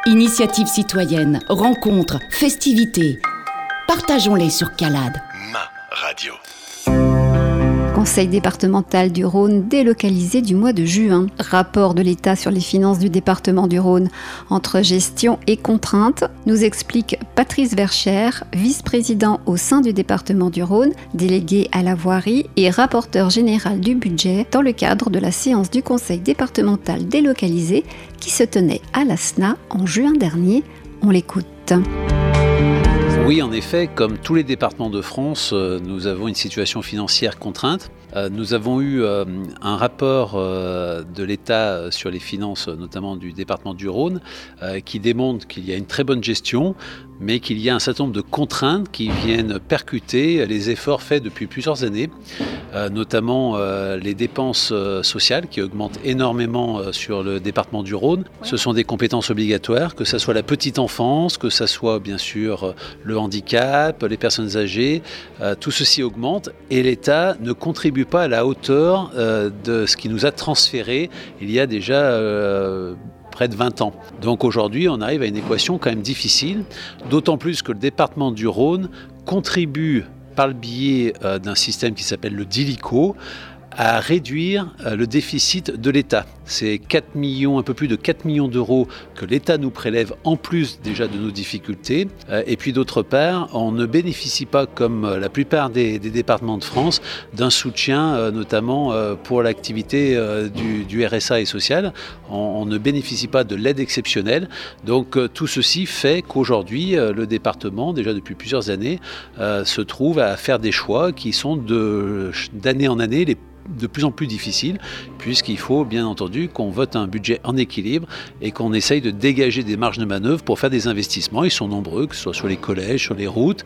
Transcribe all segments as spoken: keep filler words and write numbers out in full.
Initiatives citoyennes, rencontres, festivités. Partageons-les sur Calade. Ma radio. Conseil départemental du Rhône délocalisé du mois de juin. Rapport de l'État sur les finances du département du Rhône entre gestion et contraintes, nous explique Patrice Vercher, vice-président au sein du département du Rhône, délégué à la voirie et rapporteur général du budget dans le cadre de la séance du Conseil départemental délocalisé qui se tenait à l'A S N A en juin dernier. On l'écoute. Oui, en effet, comme tous les départements de France, nous avons une situation financière contrainte. Nous avons eu un rapport de l'État sur les finances, notamment du département du Rhône, qui démontre qu'il y a une très bonne gestion, mais qu'il y a un certain nombre de contraintes qui viennent percuter les efforts faits depuis plusieurs années, notamment les dépenses sociales qui augmentent énormément sur le département du Rhône. Ce sont des compétences obligatoires, que ce soit la petite enfance, que ce soit bien sûr le handicap, les personnes âgées, euh, tout ceci augmente et l'État ne contribue pas à la hauteur euh, de ce qui nous a transféré il y a déjà euh, près de vingt ans. Donc aujourd'hui, on arrive à une équation quand même difficile, d'autant plus que le département du Rhône contribue par le biais euh, d'un système qui s'appelle le DILICO à réduire le déficit de l'État. C'est quatre millions, un peu plus de quatre millions d'euros que l'État nous prélève en plus déjà de nos difficultés. Et puis d'autre part, on ne bénéficie pas, comme la plupart des, des départements de France, d'un soutien notamment pour l'activité du, du R S A et social. On, on ne bénéficie pas de l'aide exceptionnelle. Donc tout ceci fait qu'aujourd'hui, le département, déjà depuis plusieurs années, se trouve à faire des choix qui sont de, d'année en année les de plus en plus difficile, puisqu'il faut bien entendu qu'on vote un budget en équilibre et qu'on essaye de dégager des marges de manœuvre pour faire des investissements. Ils sont nombreux, que ce soit sur les collèges, sur les routes.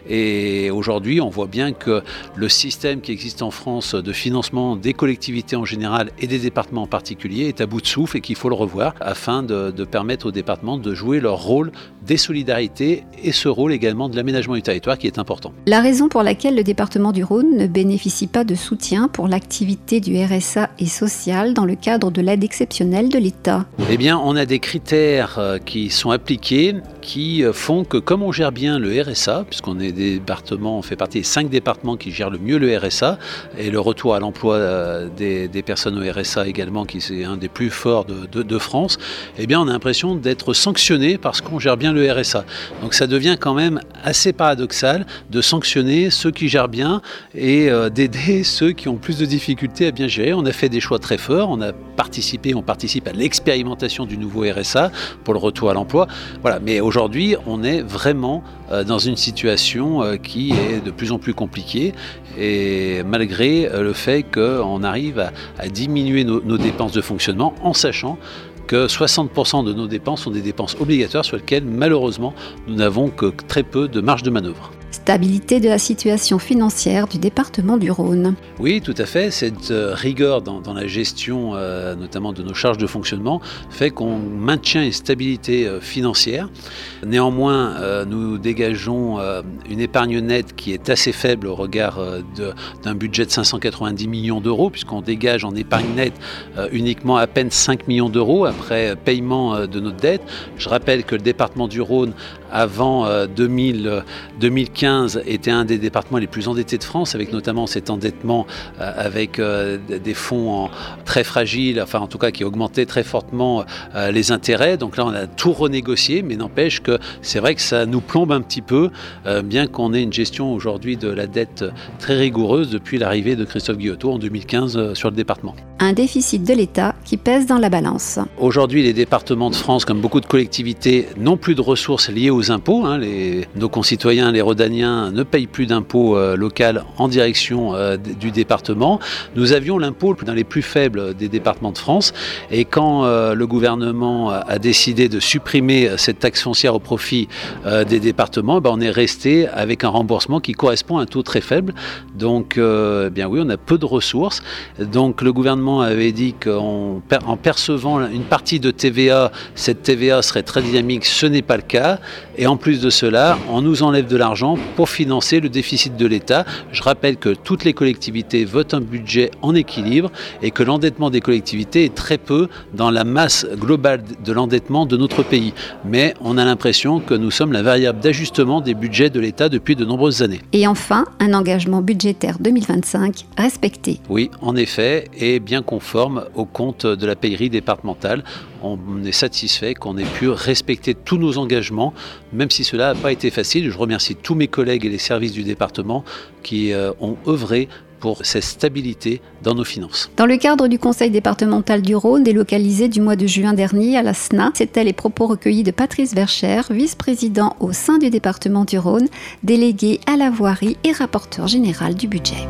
Et aujourd'hui, on voit bien que le système qui existe en France de financement des collectivités en général et des départements en particulier est à bout de souffle et qu'il faut le revoir afin de, de permettre aux départements de jouer leur rôle des solidarités et ce rôle également de l'aménagement du territoire qui est important. La raison pour laquelle le département du Rhône ne bénéficie pas de soutien pour l'activité du R S A et social dans le cadre de l'aide exceptionnelle de l'État. Eh bien, on a des critères qui sont appliqués qui font que comme on gère bien le R S A, puisqu'on est des départements, on fait partie des cinq départements qui gèrent le mieux le R S A et le retour à l'emploi des, des personnes au R S A également, qui c'est un des plus forts de, de, de France, eh bien, on a l'impression d'être sanctionné parce qu'on gère bien le R S A. Donc ça devient quand même assez paradoxal de sanctionner ceux qui gèrent bien et euh, d'aider ceux qui ont plus de difficultés à bien gérer. On a fait des choix très forts, on a participé, on participe à l'expérimentation du nouveau R S A pour le retour à l'emploi. Voilà, mais aujourd'hui, on est vraiment euh, dans une situation euh, qui est de plus en plus compliquée et malgré euh, le fait qu'on arrive à, à diminuer nos, nos dépenses de fonctionnement en sachant que soixante pour cent de nos dépenses sont des dépenses obligatoires sur lesquelles malheureusement nous n'avons que très peu de marge de manœuvre. Stabilité de la situation financière du département du Rhône. Oui, tout à fait. Cette euh, rigueur dans, dans la gestion, euh, notamment de nos charges de fonctionnement, fait qu'on maintient une stabilité euh, financière. Néanmoins, euh, nous dégageons euh, une épargne nette qui est assez faible au regard euh, de, d'un budget de cinq cent quatre-vingt-dix millions d'euros, puisqu'on dégage en épargne nette euh, uniquement à peine cinq millions d'euros après paiement euh, de notre dette. Je rappelle que le département du Rhône, avant euh, deux mille, deux mille quinze, était un des départements les plus endettés de France, avec notamment cet endettement euh, avec euh, des fonds en, très fragiles, enfin en tout cas qui augmentaient très fortement euh, les intérêts. Donc là, on a tout renégocié, mais n'empêche que c'est vrai que ça nous plombe un petit peu, euh, bien qu'on ait une gestion aujourd'hui de la dette très rigoureuse depuis l'arrivée de Christophe Guillotot en deux mille quinze euh, sur le département. Un déficit de l'État qui pèse dans la balance. Aujourd'hui, les départements de France, comme beaucoup de collectivités, n'ont plus de ressources liées aux impôts. Hein. Les, nos concitoyens, les Rhodaniens, ne payent plus d'impôts euh, local en direction euh, du département. Nous avions l'impôt dans les plus faibles des départements de France. Et quand euh, le gouvernement a décidé de supprimer cette taxe foncière au profit euh, des départements, ben, on est resté avec un remboursement qui correspond à un taux très faible. Donc, euh, bien oui, on a peu de ressources. Donc, le gouvernement avait dit qu'en en percevant une partie de T V A, cette T V A serait très dynamique. Ce n'est pas le cas. Et en plus de cela, on nous enlève de l'argent d'argent pour financer le déficit de l'État. Je rappelle que toutes les collectivités votent un budget en équilibre et que l'endettement des collectivités est très peu dans la masse globale de l'endettement de notre pays. Mais on a l'impression que nous sommes la variable d'ajustement des budgets de l'État depuis de nombreuses années. Et enfin, un engagement budgétaire deux mille vingt-cinq respecté. Oui, en effet, et bien conforme au compte de la pairie départementale. On est satisfait qu'on ait pu respecter tous nos engagements, même si cela n'a pas été facile. Je remercie tous mes collègues et les services du département qui euh, ont œuvré pour cette stabilité dans nos finances. Dans le cadre du Conseil départemental du Rhône, délocalisé du mois de juin dernier à la S N A, c'était les propos recueillis de Patrice Vercher, vice-président au sein du département du Rhône, délégué à la voirie et rapporteur général du budget.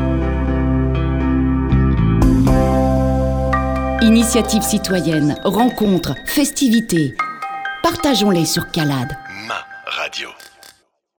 Initiatives citoyennes, rencontres, festivités. Partageons-les sur Calade. Ma radio.